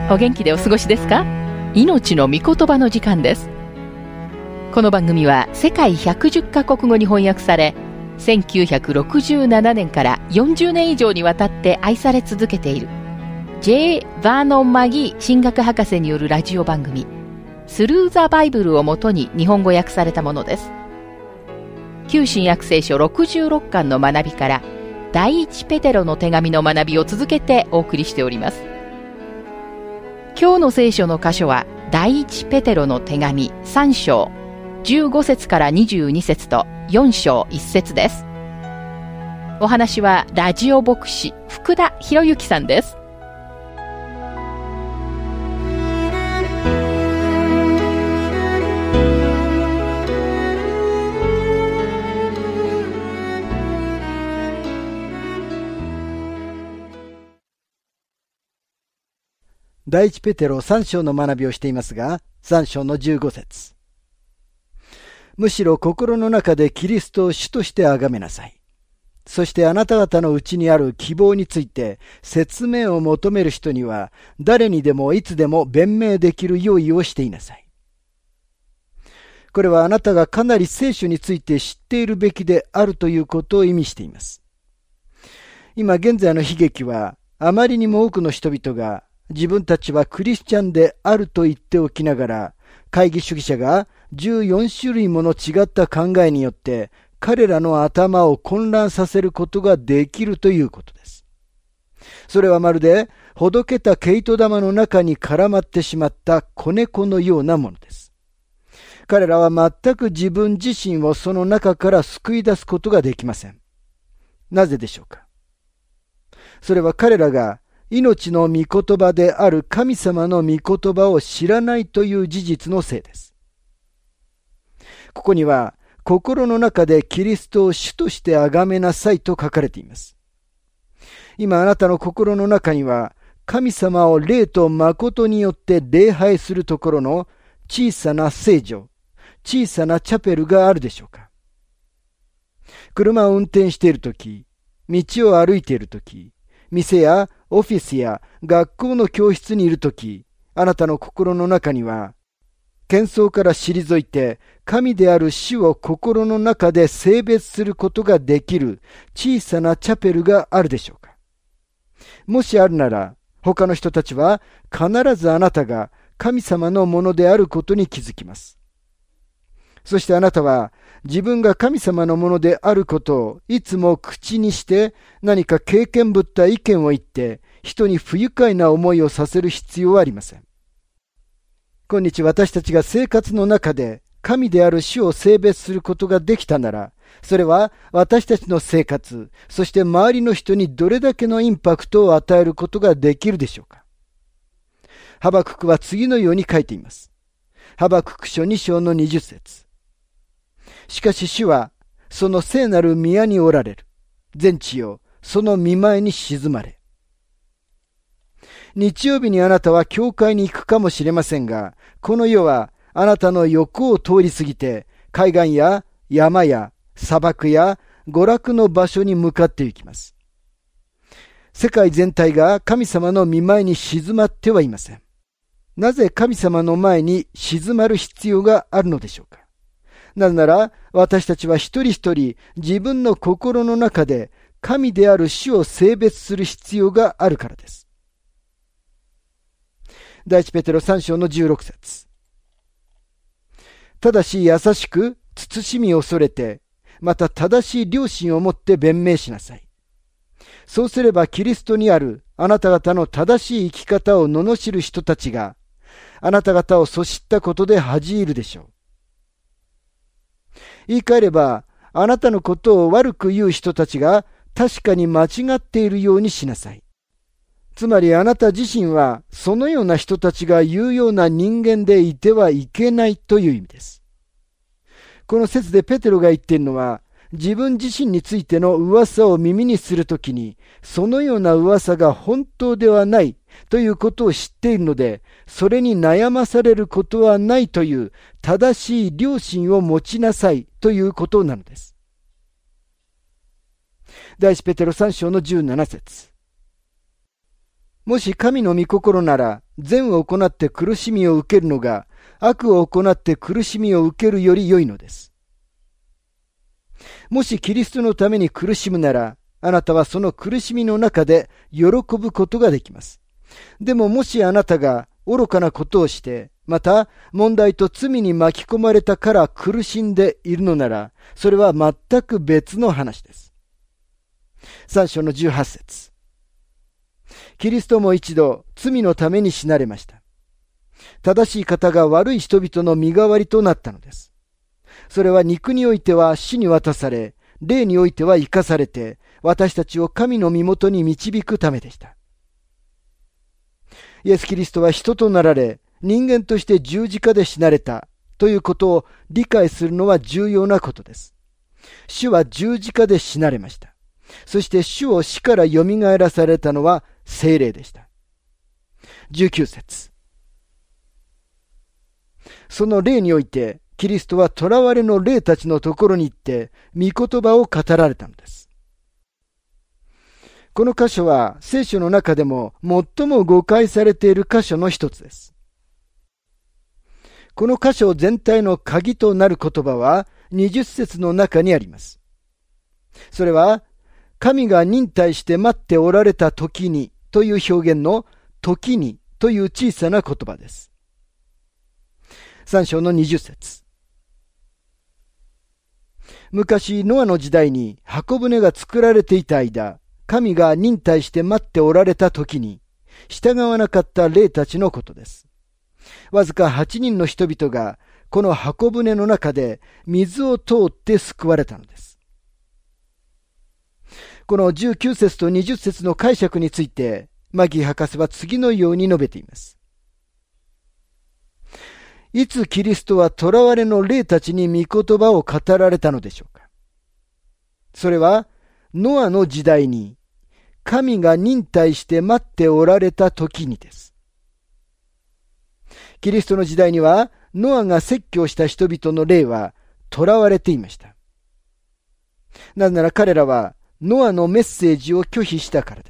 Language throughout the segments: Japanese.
お元気でお過ごしですか？命の御言葉の時間です。この番組は世界110カ国語に翻訳され、1967年から40年以上にわたって愛され続けている J. バーノン・マギー神学博士によるラジオ番組スルー・ザ・バイブルをもとに日本語訳されたものです。旧新約聖書66巻の学びから第一ペテロの手紙の学びを続けてお送りしております。今日の聖書の箇所は第一ペテロの手紙3章15節から22節と4章1節です。お話はラジオ牧師福田博之さんです。 第一ペテロ3章の学びをしていますが、3章の15節。むしろ心の中でキリストを主として崇めなさい。そしてあなた方のうちにある希望について説明を求める人には誰にでもいつでも弁明できる用意をしていなさい。これはあなたがかなり聖書について知っているべきであるということを意味しています。今現在の悲劇はあまりにも多くの人々が自分たちはクリスチャンであると言っておきながら、懐疑主義者が14種類もの違った考えによって彼らの頭を混乱させることができるということです。それはまるでほどけた毛糸玉の中に絡まってしまった子猫のようなものです。彼らは全く自分自身をその中から救い出すことができません。なぜでしょうか？それは彼らが命の御言葉である神様の御言葉を知らないという事実のせいです。ここには心の中でキリストを主として崇めなさいと書かれています。今あなたの心の中には神様を霊と誠によって礼拝するところの小さな聖女、小さなチャペルがあるでしょうか？車を運転しているとき、道を歩いているとき、店やオフィスや学校の教室にいるとき、あなたの心の中には、喧騒から退いて、神である主を心の中で聖別することができる小さなチャペルがあるでしょうか？もしあるなら、他の人たちは必ずあなたが神様のものであることに気づきます。そしてあなたは自分が神様のものであることをいつも口にして何か経験ぶった意見を言って人に不愉快な思いをさせる必要はありません。今日私たちが生活の中で神である主を聖別することができたなら、それは私たちの生活、そして周りの人にどれだけのインパクトを与えることができるでしょうか？ハバククは次のように書いています。ハバクク書2章の20節。しかし主はその聖なる宮におられる。全地よ、その御前に静まれ。日曜日にあなたは教会に行くかもしれませんが、この世はあなたの横を通り過ぎて、海岸や山や砂漠や娯楽の場所に向かって行きます。世界全体が神様の御前に静まってはいません。なぜ神様の前に静まる必要があるのでしょうか？なぜなら私たちは一人一人自分の心の中で神である主を聖別する必要があるからです。第一ペテロ3章の16節。ただし優しく慎み恐れて、また正しい良心を持って弁明しなさい。そうすればキリストにあるあなた方の正しい生き方を罵る人たちがあなた方をそしったことで恥じるでしょう。言い換えれば、あなたのことを悪く言う人たちが確かに間違っているようにしなさい。つまりあなた自身はそのような人たちが言うような人間でいてはいけないという意味です。この説でペテロが言っているのは、自分自身についての噂を耳にするときに、そのような噂が本当ではないということを知っているので、それに悩まされることはないという正しい良心を持ちなさいということなのです。第一ペテロ3章の17節。 もし神の御心なら、善を行って苦しみを受けるのが、悪を行って苦しみを受けるより良いのです。もしキリストのために苦しむなら、あなたはその苦しみの中で喜ぶことができます。でももしあなたが愚かなことをして、また問題と罪に巻き込まれたから苦しんでいるのなら、それは全く別の話です。3章の18節。キリストも一度罪のために死なれました。正しい方が悪い人々の身代わりとなったのです。それは肉においては死に渡され、霊においては生かされて、私たちを神の身元に導くためでした。イエス・キリストは人となられ、人間として十字架で死なれたということを理解するのは重要なことです。主は十字架で死なれました。そして主を死からよみがえらされたのは聖霊でした。19節。その霊において、キリストは囚われの霊たちのところに行って、御言葉を語られたのです。この箇所は聖書の中でも最も誤解されている箇所の一つです。この箇所全体の鍵となる言葉は20節の中にあります。それは、神が忍耐して待っておられた時にという表現の時にという小さな言葉です。3章の20節。昔ノアの時代に箱舟が作られていた間、神が忍耐して待っておられた時に従わなかった霊たちのことです。わずか8人の人々がこの箱舟の中で水を通って救われたのです。この19節と20節の解釈についてマギー博士は次のように述べています。いつキリストは囚われの霊たちに御言葉を語られたのでしょうか。それはノアの時代に神が忍耐して待っておられた時にです。キリストの時代にはノアが説教した人々の霊は囚われていました。なぜなら彼らはノアのメッセージを拒否したからです。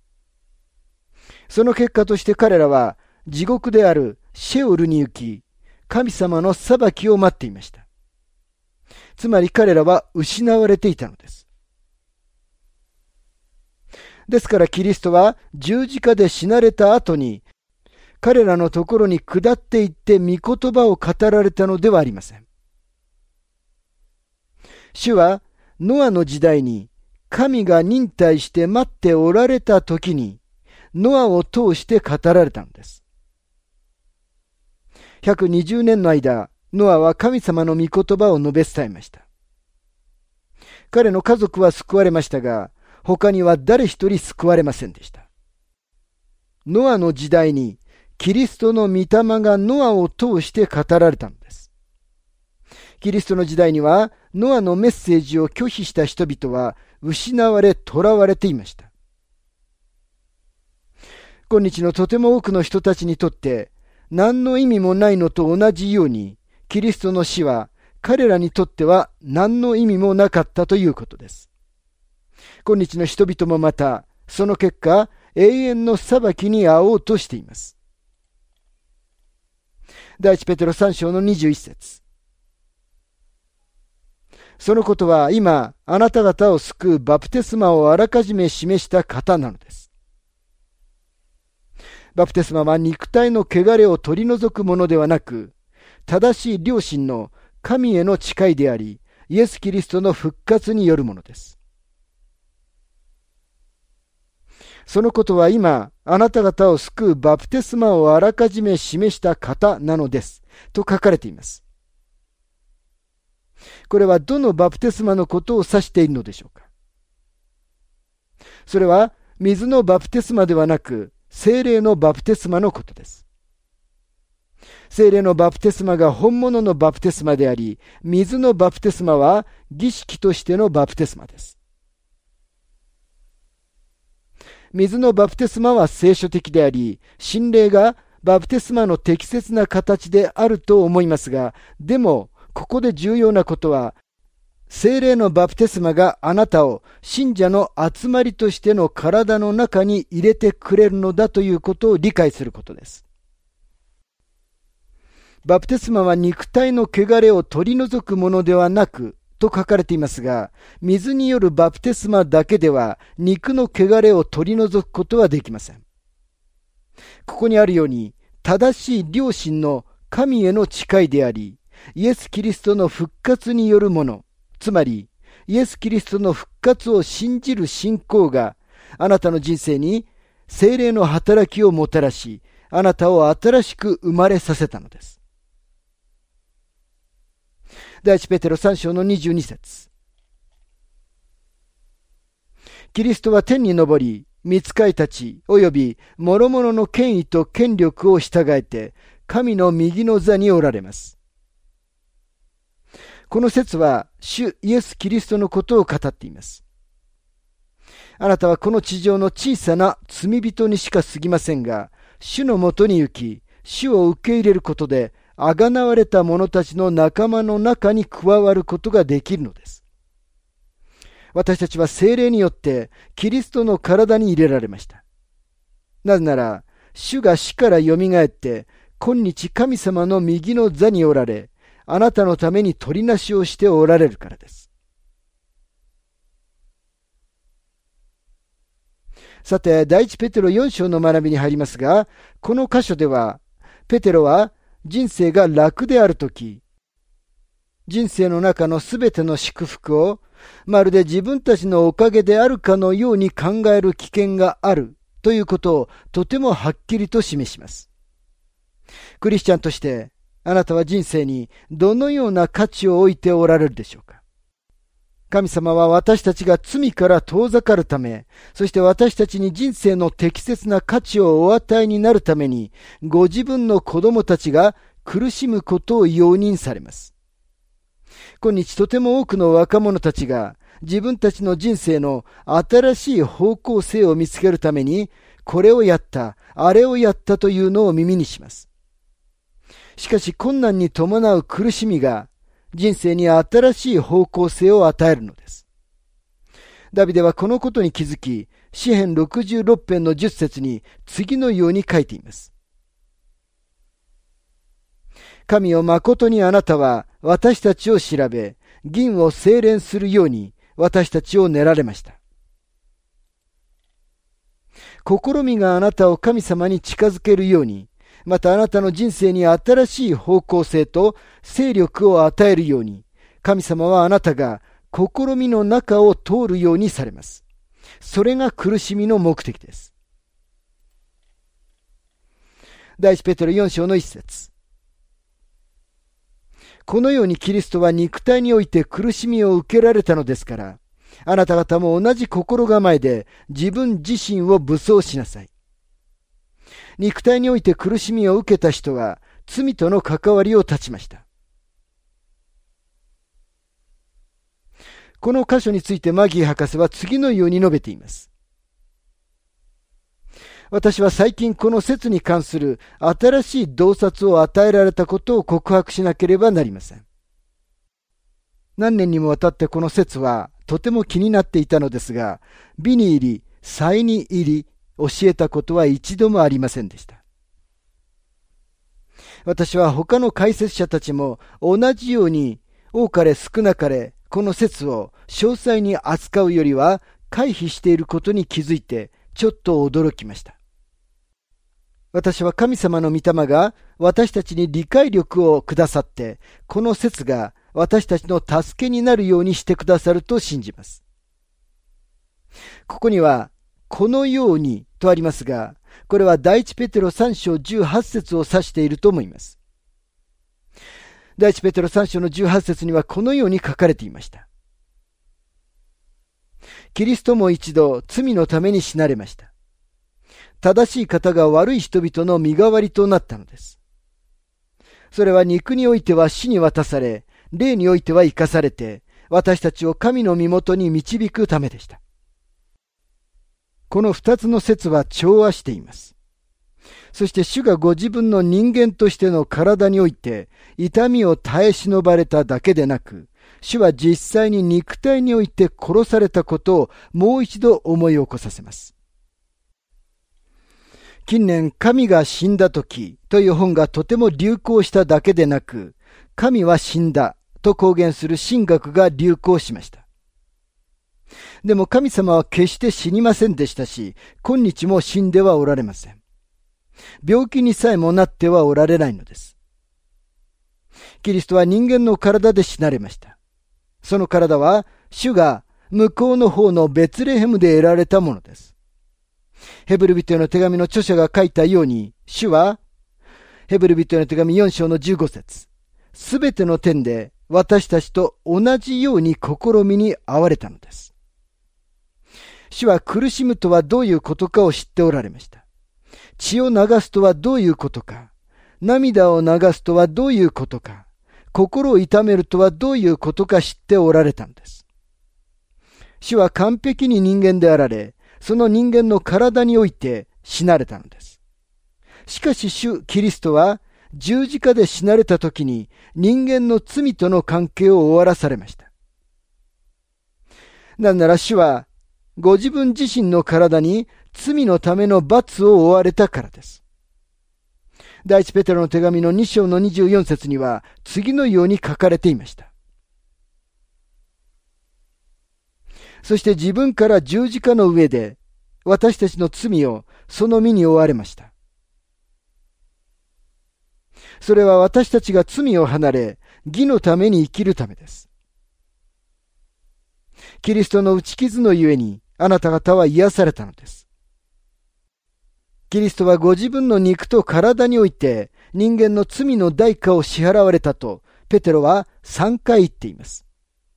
その結果として彼らは地獄であるシェオルに行き、神様の裁きを待っていました。つまり彼らは失われていたのです。ですからキリストは十字架で死なれた後に彼らのところに下っていって御言葉を語られたのではありません。主はノアの時代に神が忍耐して待っておられた時にノアを通して語られたのです。120年の間、ノアは神様の御言葉を述べ伝えました。彼の家族は救われましたが、他には誰一人救われませんでした。ノアの時代にキリストの御霊がノアを通して語られたのです。キリストの時代にはノアのメッセージを拒否した人々は失われ囚われていました。今日のとても多くの人たちにとって何の意味もないのと同じように、キリストの死は彼らにとっては何の意味もなかったということです。今日の人々もまたその結果永遠の裁きに遭おうとしています。第一ペテロ3章の21節。そのことは今あなた方を救うバプテスマをあらかじめ示した方なのです。バプテスマは肉体の汚れを取り除くものではなく、正しい良心の神への誓いであり、イエス・キリストの復活によるものです。そのことは今、あなた方を救うバプテスマをあらかじめ示した方なのです。と書かれています。これはどのバプテスマのことを指しているのでしょうか。それは水のバプテスマではなく、聖霊のバプテスマのことです。聖霊のバプテスマが本物のバプテスマであり、水のバプテスマは儀式としてのバプテスマです。水のバプテスマは聖書的であり、神霊がバプテスマの適切な形であると思いますが、でもここで重要なことは、 聖霊のバプテスマがあなたを信者の集まりとしての体の中に入れてくれるのだということを理解することです。バプテスマは肉体の汚れを取り除くものではなくと書かれていますが、水によるバプテスマだけでは肉の汚れを取り除くことはできません。ここにあるように、正しい良心の神への誓いであり、イエス・キリストの復活によるもの、つまりイエス・キリストの復活を信じる信仰があなたの人生に聖霊の働きをもたらし、あなたを新しく生まれさせたのです。第一ペテロ3章の22節。キリストは天に昇り、御使いたち及び諸々の権威と権力を従えて神の右の座におられます。この説は主イエス・キリストのことを語っています。あなたはこの地上の小さな罪人にしか過ぎませんが、主のもとに行き、主を受け入れることで、あがなわれた者たちの仲間の中に加わることができるのです。私たちは聖霊によってキリストの体に入れられました。なぜなら、主が死からよみがえって、今日神様の右の座におられ、あなたのために取りなしをしておられるからです。さて、第一ペテロ4章の学びに入りますが、この箇所では、ペテロは人生が楽であるとき、人生の中のすべての祝福を、まるで自分たちのおかげであるかのように考える危険があるということをとてもはっきりと示します。クリスチャンとして、あなたは人生にどのような価値を置いておられるでしょうか。神様は私たちが罪から遠ざかるため、そして私たちに人生の適切な価値をお与えになるために、ご自分の子供たちが苦しむことを容認されます。今日とても多くの若者たちが自分たちの人生の新しい方向性を見つけるために、これをやった、あれをやったというのを耳にします。しかし困難に伴う苦しみが人生に新しい方向性を与えるのです。ダビデはこのことに気づき、詩編66編の10節に次のように書いています。神よ、誠にあなたは私たちを調べ、銀を精錬するように私たちを練られました。試みがあなたを神様に近づけるように、またあなたの人生に新しい方向性と勢力を与えるように、神様はあなたが試みの中を通るようにされます。それが苦しみの目的です。第一ペテロ4章の1節。このようにキリストは肉体において苦しみを受けられたのですから、あなた方も同じ心構えで自分自身を武装しなさい。肉体において苦しみを受けた人は罪との関わりを断ちました。この箇所についてマギー博士は次のように述べています。私は最近この説に関する新しい洞察を与えられたことを告白しなければなりません。何年にもわたってこの説はとても気になっていたのですが、美に入り、才に入り、教えたことは一度もありませんでした。私は他の解説者たちも同じように多かれ少なかれこの説を詳細に扱うよりは回避していることに気づいてちょっと驚きました。私は神様の御霊が私たちに理解力をくださって、この説が私たちの助けになるようにしてくださると信じます。ここにはこのようにとありますが、これは第一ペテロ3章18節を指していると思います。第一ペテロ3章の18節にはこのように書かれていました。キリストも一度罪のために死なれました。正しい方が悪い人々の身代わりとなったのです。それは肉においては死に渡され、霊においては生かされて、私たちを神の身元に導くためでした。この二つの説は調和しています。そして主がご自分の人間としての体において痛みを耐え忍ばれただけでなく、 主は実際に肉体において殺されたことをもう一度思い起こさせます。近年、神が死んだ時という本がとても流行しただけでなく、神は死んだと公言する神学が流行しました。でも神様は決して死にませんでしたし、今日も死んではおられません。病気にさえもなってはおられないのです。キリストは人間の体で死なれました。その体は主が向こうの方のベツレヘムで得られたものです。ヘブル人への手紙の著者が書いたように、主はヘブル人への手紙4章の15節、すべての点で私たちと同じように試みに遭われたのです。主は苦しむとはどういうことかを知っておられました。血を流すとはどういうことか、涙を流すとはどういうことか、心を痛めるとはどういうことか知っておられたのです。主は完璧に人間であられ、その人間の体において死なれたのです。しかし主キリストは十字架で死なれた時に人間の罪との関係を終わらされました。なんなら主はご自分自身の体に罪のための罰を負われたからです。第一ペテロの手紙の2章の24節には次のように書かれていました。そして自分から十字架の上で私たちの罪をその身に負われました。それは私たちが罪を離れ義のために生きるためです。キリストの打ち傷のゆえにあなた方は癒されたのです。キリストはご自分の肉と体において人間の罪の代価を支払われたとペテロは3回言っています。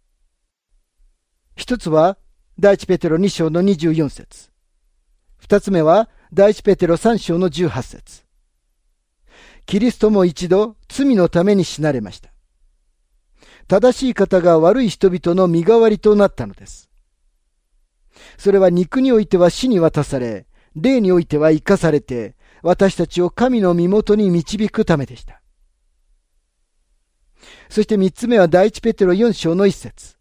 一つは第一ペテロ2章の24節。二つ目は第一ペテロ3章の18節。キリストも一度罪のために死なれました。正しい方が悪い人々の身代わりとなったのです。それは肉においては死に渡され、霊においては生かされて、私たちを神の身元に導くためでした。そして三つ目は第一ペテロ4章の1節。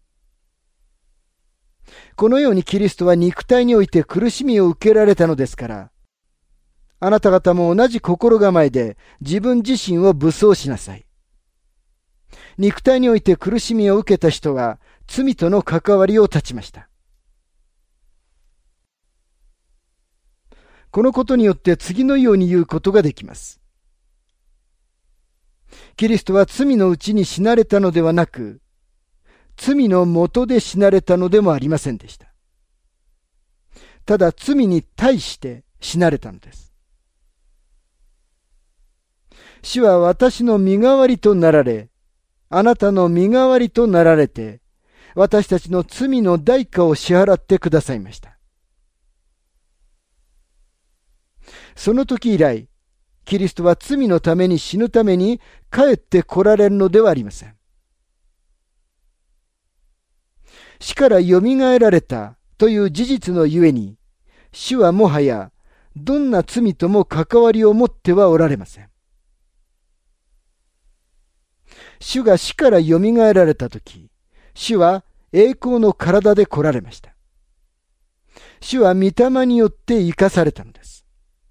このようにキリストは肉体において苦しみを受けられたのですから、あなた方も同じ心構えで自分自身を武装しなさい。肉体において苦しみを受けた人は罪との関わりを断ちました。このことによって次のように言うことができます。キリストは罪のうちに死なれたのではなく、罪のもとで死なれたのでもありませんでした。ただ罪に対して死なれたのです。主は私の身代わりとなられ、あなたの身代わりとなられて、私たちの罪の代価を支払ってくださいました。その時以来、キリストは罪のために死ぬために帰って来られるのではありません。死からよみがえられたという事実のゆえに、主はもはやどんな罪とも関わりを持ってはおられません。主が死からよみがえられたとき、主は栄光の体で来られました。主は御霊によって生かされたのです。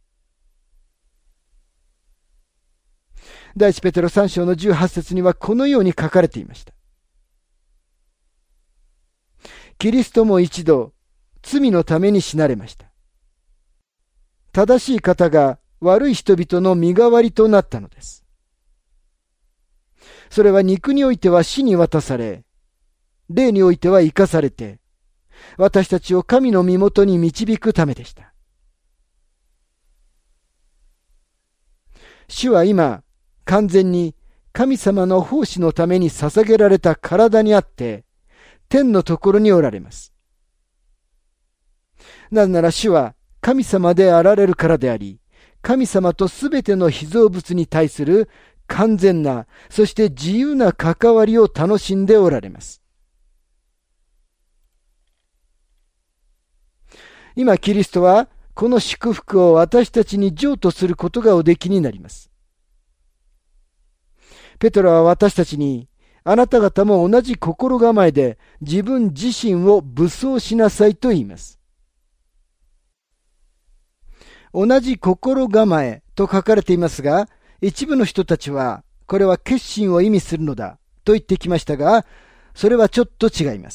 第一ペテロ3章の18節にはこのように書かれていました。キリストも一度罪のために死なれました。正しい方が悪い人々の身代わりとなったのです。それは肉においては死に渡され、霊においては生かされて、私たちを神の身元に導くためでした。主は今、完全に神様の奉仕のために捧げられた体にあって、天のところにおられます。なぜなら主は神様であられるからであり、神様とすべての被造物に対する完全な、そして自由な関わりを楽しんでおられます。今キリストはこの祝福を私たちに譲渡することがおできになります。ペトロは私たちに、 あなた方も同じ心構えで自分自身を武装しなさいと言います。同じ心構えと書かれていますが、一部の人たちはこれは決心を意味するのだと言ってきましたが、それはちょっと違います。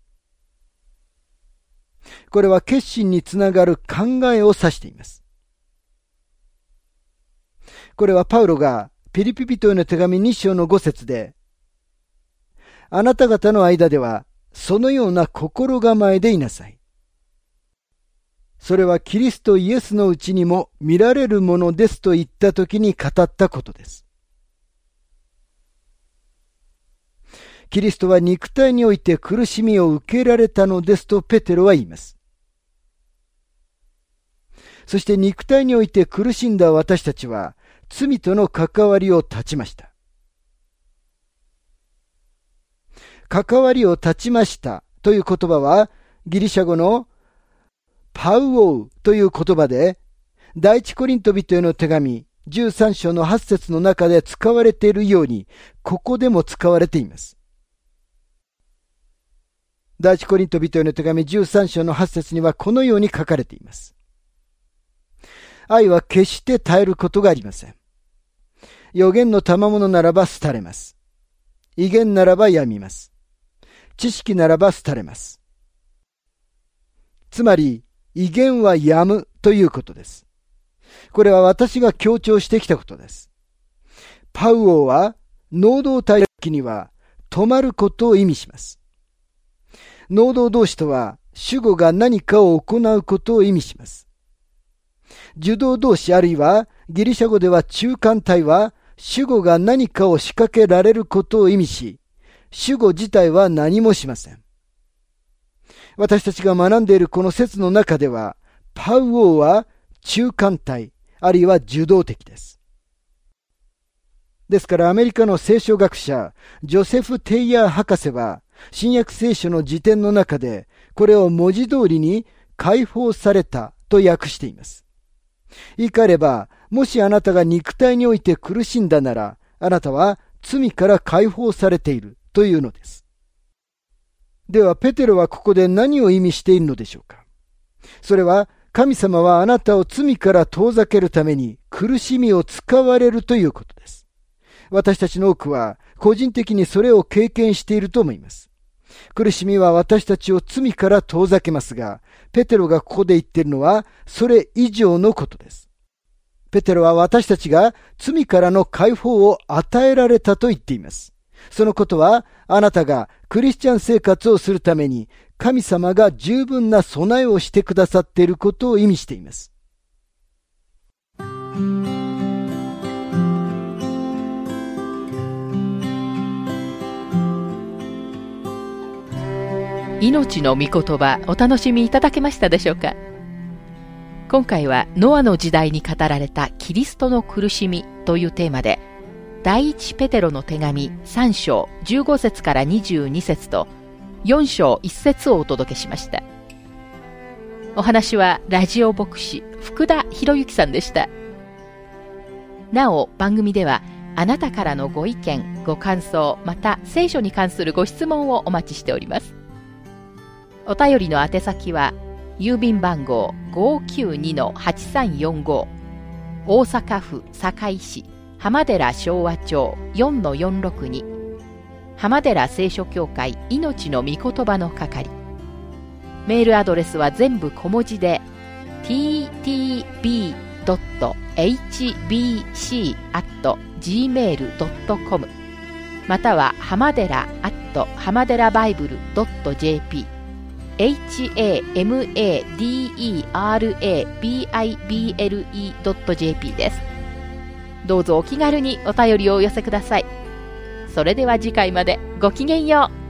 これは決心につながる考えを指しています。これはパウロがピリピ人への手紙2章の5節で、あなた方の間ではそのような心構えでいなさい。それはキリストイエスのうちにも見られるものですと言ったときに語ったことです。キリストは肉体において苦しみを受けられたのですとペテロは言います。そして肉体において苦しんだ私たちは罪との関わりを断ちました。関わりを断ちましたという言葉はギリシャ語のパウオウという言葉で、第一コリント人への手紙13章の8節の中で使われているように、ここでも使われています。第一コリント人への手紙13章の8節にはこのように書かれています。愛は決して絶えることがありません。預言の賜物ならば廃れます。威厳ならば病みます。知識ならば廃れます。つまり、威厳はやむということです。これは私が強調してきたことです。パウオは、能動体的には止まることを意味します。能動動詞とは、主語が何かを行うことを意味します。受動動詞あるいは、ギリシャ語では中間体は、主語が何かを仕掛けられることを意味し、主語自体は何もしません。私たちが学んでいるこの説の中では、パウオは中間体、あるいは受動的です。ですからアメリカの聖書学者、ジョセフ・テイヤー博士は、新約聖書の辞典の中で、これを文字通りに解放されたと訳しています。言い換えれば、もしあなたが肉体において苦しんだなら、あなたは罪から解放されているというのです。では、ペテロはここで何を意味しているのでしょうか。それは、神様はあなたを罪から遠ざけるために苦しみを使われるということです。私たちの多くは、個人的にそれを経験していると思います。苦しみは私たちを罪から遠ざけますが、ペテロがここで言っているのは、それ以上のことです。ペテロは私たちが罪からの解放を与えられたと言っています。そのことは、あなたがクリスチャン生活をするために神様が十分な備えをしてくださっていることを意味しています。 命の御言葉、お楽しみいただけましたでしょうか。今回はノアの時代に語られたキリストの苦しみというテーマで、第一ペテロの手紙3章15節から22節と4章1節をお届けしました。お話はラジオ牧師福田博之さんでした。なお番組ではあなたからのご意見ご感想また聖書に関するご質問をお待ちしております。お便りの宛先は郵便番号 592-8345 大阪府堺市浜寺昭和町 4-462 浜寺聖書協会命の御言葉の係。メールアドレスは全部小文字で ttb.hbc@gmail.com または浜寺浜寺バイブル .jp hamaderabible.jp です。どうぞお気軽にお便りをお寄せください。それでは次回までごきげんよう。